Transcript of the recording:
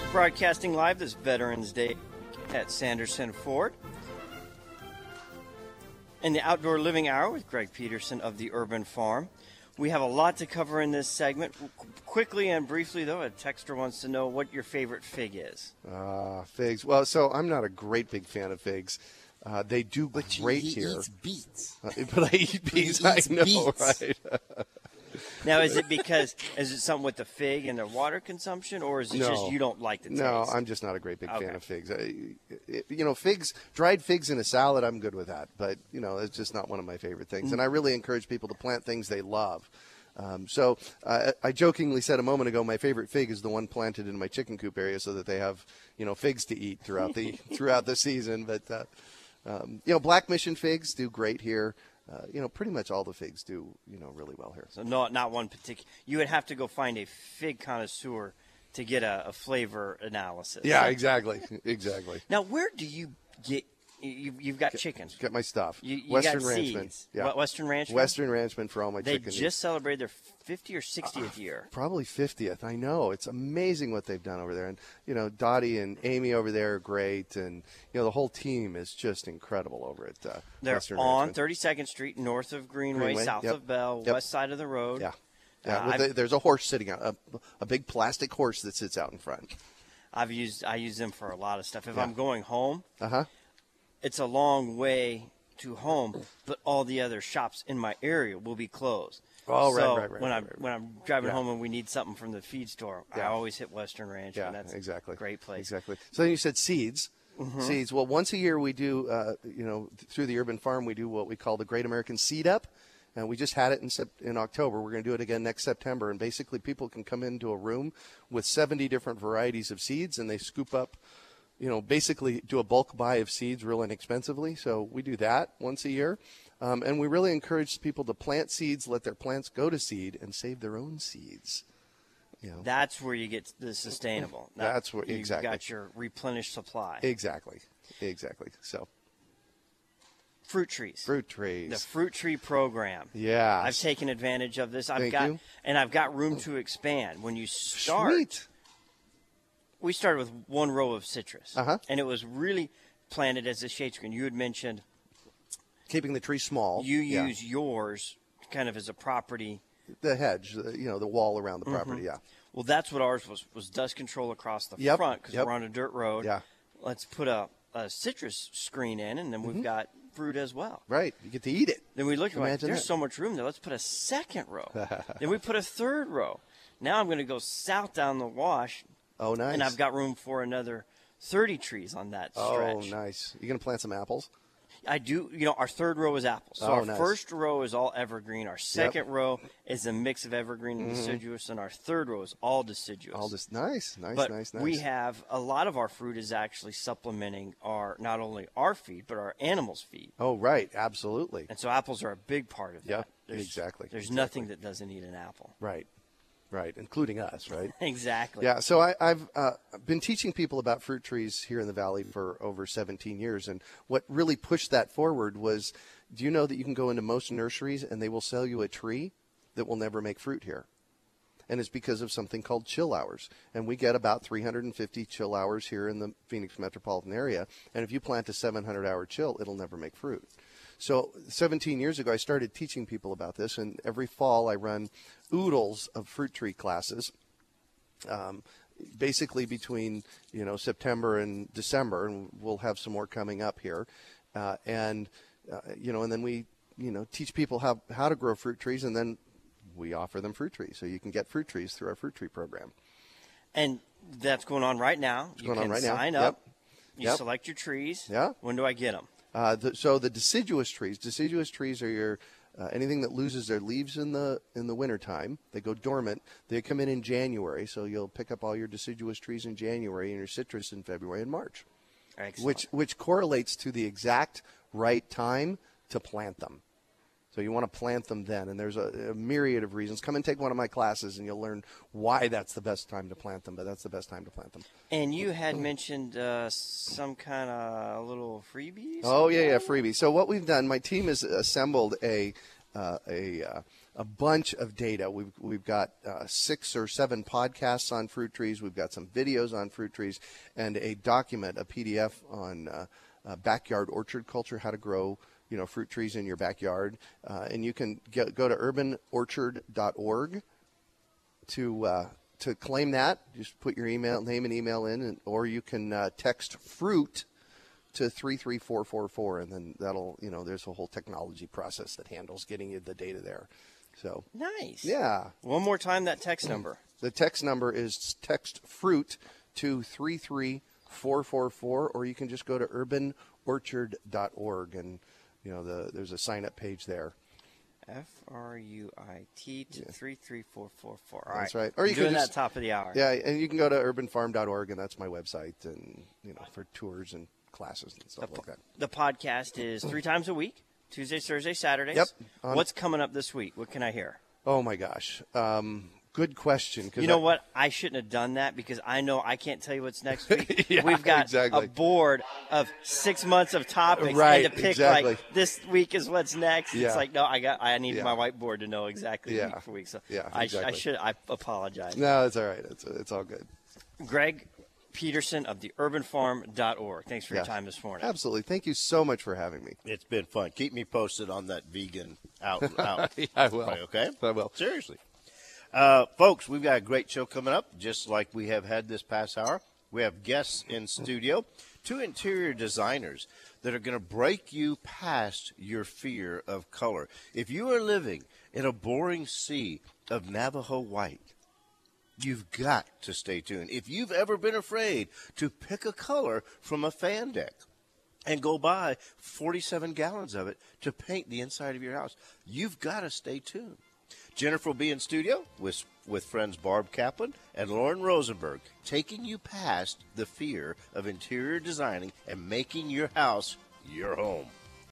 Broadcasting live this Veterans Day at Sanderson Ford. In the Outdoor Living Hour with Greg Peterson of the Urban Farm. We have a lot to cover in this segment. Quickly and briefly, though, a texter wants to know what your favorite fig is. Figs. Well, so I'm not a great big fan of figs. They do great he here. eats beets. But I eat beets, I know, beets. right? Now, is it something with the fig and their water consumption, or is it just you don't like the taste? No, I'm just not a great big fan Okay. of figs. Figs, dried figs in a salad, I'm good with that. But, it's just not one of my favorite things. And I really encourage people to plant things they love. I jokingly said a moment ago, my favorite fig is the one planted in my chicken coop area so that they have, figs to eat throughout the season. But, Black Mission figs do great here. Pretty much all the figs do, really well here. So not one particular. You would have to go find a fig connoisseur to get a flavor analysis. Yeah, exactly. Now, where do you get? You've got chickens. Get my stuff. You Western got Ranchman. seeds. Yeah. Western Ranchman. Western Ranchman for all my They chicken just needs. celebrated their 50th or 60th year. Probably 50th. I know. It's amazing what they've done over there. And, Dottie and Amy over there are great. And, the whole team is just incredible over at They're Western on Ranchman. 32nd Street, north of Greenway, south yep, of Bell, yep. west side of the road. Yeah. There's a horse sitting out, a big plastic horse that sits out in front. I use them for a lot of stuff. If Yeah. I'm going home, Uh-huh. it's a long way to home, but all the other shops in my area will be closed. Oh, so right. When I'm driving Yeah. home and we need something from the feed store, I Yeah. always hit Western Ranch. Yeah, and that's exactly. a great place. Exactly. So then you said seeds. Mm-hmm. Seeds. Well, once a year we do, through the Urban Farm, we do what we call the Great American Seed Up. And we just had it in October. We're going to do it again next September. And basically people can come into a room with 70 different varieties of seeds, and they scoop up, basically do a bulk buy of seeds real inexpensively. So we do that once a year. And we really encourage people to plant seeds, let their plants go to seed, and save their own seeds. That's where you get the sustainable. That's where- You've exactly. got your replenished supply. Exactly. So Fruit trees. fruit trees. The fruit tree program. Yeah. I've taken advantage of this. Thank you. And I've got room to expand. When you start, Sweet. we started with one row of citrus, Uh-huh. and it was really planted as a shade screen. You had mentioned Keeping the tree small. you Yeah. use yours kind of as a property. The hedge, the wall around the property, yeah. Well, that's what ours was dust control across the Yep, front because yep. we're on a dirt road. Yeah. Let's put a citrus screen in, and then we've got fruit as well. Right. You get to eat it. Then we looked at like, Imagine there's that. so much room there. Let's put a second row. Then we put a third row. Now I'm going to go south down the wash, Oh, nice. and I've got room for another 30 trees on that Oh, stretch. nice. You going to plant some apples? I do. Our third row is apples. So Oh, our nice. first row is all evergreen. Our second row is a mix of evergreen and deciduous, and our third row is all deciduous. All this nice. But nice. we have a lot of our fruit is actually supplementing not only our feed but our animals' feed. Oh, right. Absolutely. And so apples are a big part of Yep, that. exactly, There's exactly. nothing that doesn't eat an apple. Right. Including us, right? Exactly. Yeah, so I've been teaching people about fruit trees here in the Valley for over 17 years. And what really pushed that forward was, do you know that you can go into most nurseries and they will sell you a tree that will never make fruit here? And it's because of something called chill hours. And we get about 350 chill hours here in the Phoenix metropolitan area. And if you plant a 700-hour chill, it'll never make fruit. So 17 years ago, I started teaching people about this. And every fall, I run oodles of fruit tree classes, basically between, September and December. And we'll have some more coming up here. And then we, teach people how to grow fruit trees. And then we offer them fruit trees. So you can get fruit trees through our fruit tree program. And that's going on right now. You going on can right now. sign Yep. up. You Yep. select your trees. Yeah. When do I get them? So the deciduous trees are your anything that loses their leaves in the wintertime. They go dormant. They come in January, so you'll pick up all your deciduous trees in January and your citrus in February and March. Excellent. Which correlates to the exact right time to plant them. So you want to plant them then, and there's a myriad of reasons. Come and take one of my classes, and you'll learn why that's the best time to plant them, but that's the best time to plant them. And you had mentioned some kind of little freebies? Oh, yeah, freebie. So what we've done, my team has assembled a a bunch of data. We've got 6 or 7 podcasts on fruit trees. We've got some videos on fruit trees and a document, a PDF on backyard orchard culture, how to grow fruit trees in your backyard. And you can go to urbanorchard.org to claim that. Just put your name and email in, or you can text fruit to 33444, and then that'll, there's a whole technology process that handles getting you the data there. So nice. Yeah. One more time, that text number. The text number is text fruit to 33444, or you can just go to urbanorchard.org, and there's a sign up page there. FRUIT to 33444. All That's right. right. Or you doing can that top of the hour. Yeah, and you can go to urbanfarm.org, and that's my website, and for tours and classes and stuff like that. The podcast is 3 times a week, Tuesdays, Thursdays, Saturdays. Yep. What's coming up this week? What can I hear? Oh my gosh. Good question. You know what? I shouldn't have done that because I know I can't tell you what's next week. Yeah, We've got exactly. a board of 6 months of topics, Right, and to pick exactly. like this week is what's next. Yeah. It's like no, I need Yeah. my whiteboard to know exactly Yeah. week for week. So Yeah, I exactly. I apologize. No, it's all right. It's all good. Greg Peterson of the urbanfarm.org. Thanks for your time this morning. Absolutely. Thank you so much for having me. It's been fun. Keep me posted on that vegan out. Yeah, I will. Okay? I will. Seriously. Folks, we've got a great show coming up, just like we have had this past hour. We have guests in studio, 2 interior designers that are going to break you past your fear of color. If you are living in a boring sea of Navajo white, you've got to stay tuned. If you've ever been afraid to pick a color from a fan deck and go buy 47 gallons of it to paint the inside of your house, you've got to stay tuned. Jennifer will be in studio with friends Barb Kaplan and Lauren Rosenberg, taking you past the fear of interior designing and making your house your home.